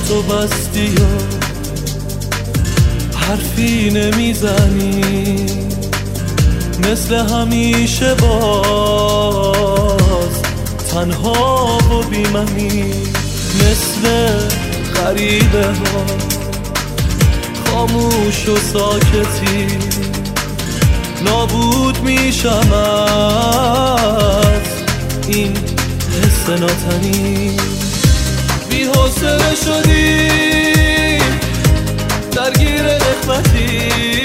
تو بستی و حرفی نمیزنی، مثل همیشه باز تنها و بی‌معنی، مثل غریبه ها خاموش و ساکتی، نابود میشم از این حس ناتنی. بی حوصله شدی درگیر قسمتی،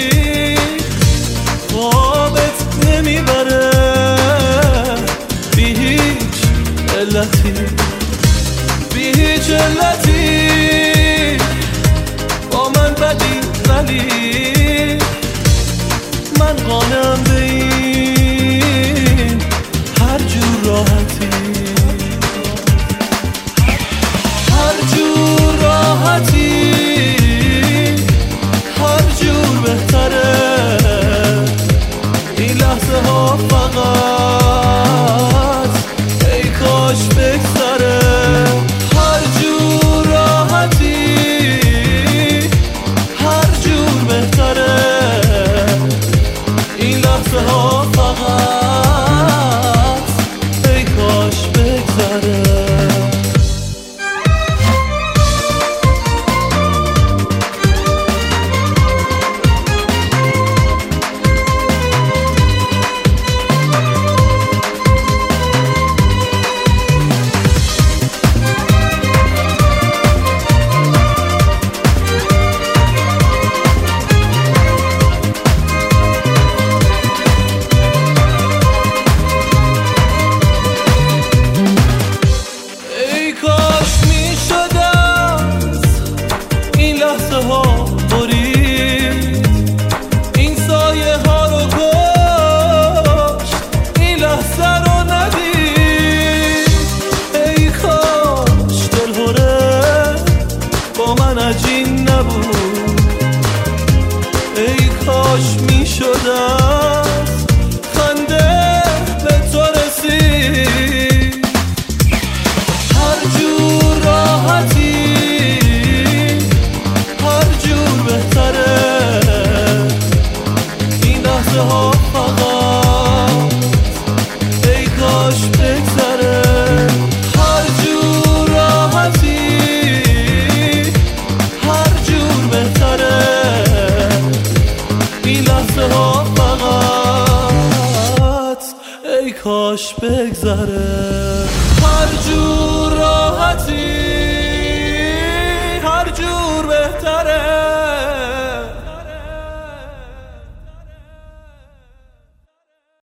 خوابت نمیبره بی هیچ علتی، بی هیچ علتی با من بدی، ولی من قانعم به این هر جور راحتی، هر جور راحتی، هر جور بهتره. این لحظه ها فقط ای کاش بگذره. هر جور راحتی، هر جور بهتره. این لحظه ها فقط ای کاش بگذره. این سایه ها رو کشت، این لحظه رو ندید. ای کاش دلهوره با من عجین نبود، ای کاش میشد از خنده به تو رسید. هر جور راحتی، ها فقط ای کاش بگذره. هر جور راحتی، هر جور بهتره. این لحظه ها فقط ای کاش بگذره. هر جور راحتی،